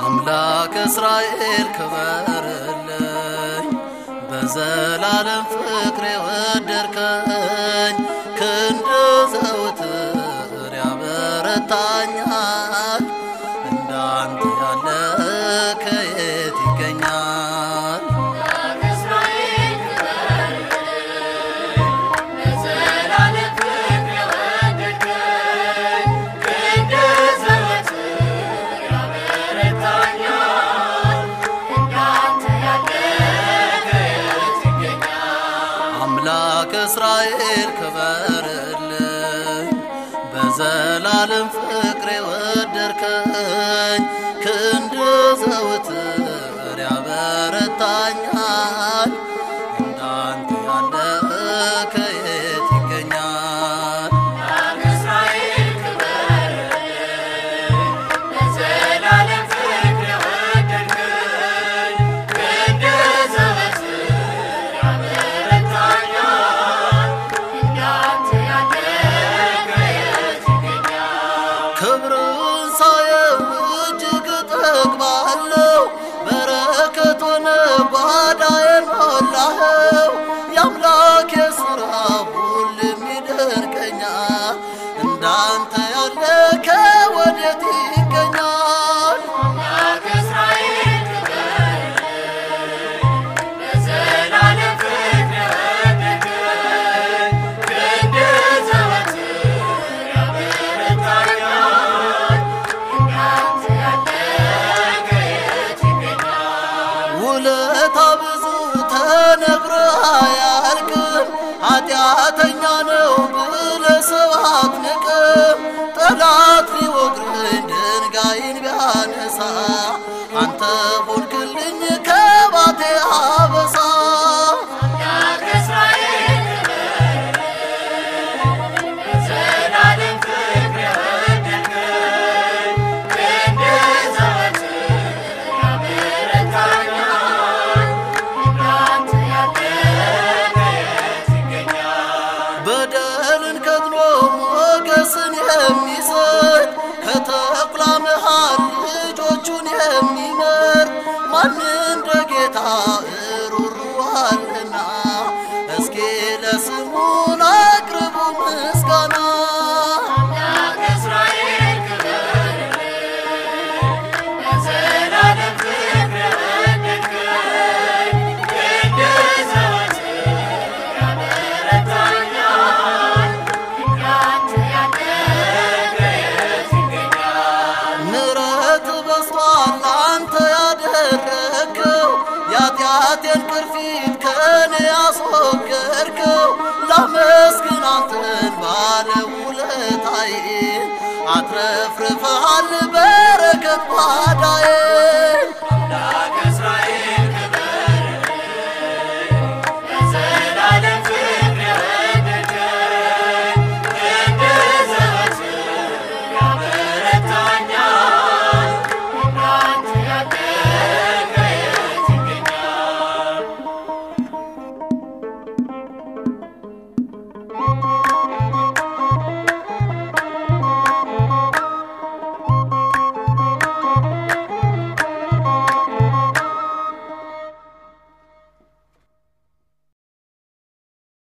አምላክ እስራኤል ክበርልኝ በዘላለም ፍቅር የወደድከኝ ክንድ ዘወትር ያበረታኛል እንዳንተ ያለ ከየት ይገኛል አምላክ እስራኤል ክበርልኝ በዘላለም ፍቅር የወደድከኝ ክንድ ዘወትር ያበረታኛል እንዳንተ ያለ ከየት ይገኛል ክብርን ሳየው እጅግ እጠግባለሁ በረከት ሆነ ጓዳዬን ሞላኸው የአምላኬ ሥራ ሁሉም ይደንቀኛል እንዳንተ ያለ ከወዴት ይገኛል ውለታ ብዙ ተነግሮ አያልቅም ኃጢአተኛ ነው ብለህ ሰው አትንቅም ጠላት ሊወግረኝ ድንጋይን ቢያነሳ አንተ ሆንክልኝ ከባቴ አበሳ በደልን ከድኖ ሞገስን የሚሰጥ ከተኩላ መሃል ልጆቹን የሚመር ማን እንደ ጌታ ሩሩ አለና እስኪ ለስሙን አቅርቡ ምስጋና ምሕረት በዝቷል አንተ ያደረግከው የኃጢአቴን ቅርፊት ከኔ ያስወገድከው ላመስግን አንተን ባለውለታዬ አትረፍርፈሃል በረከት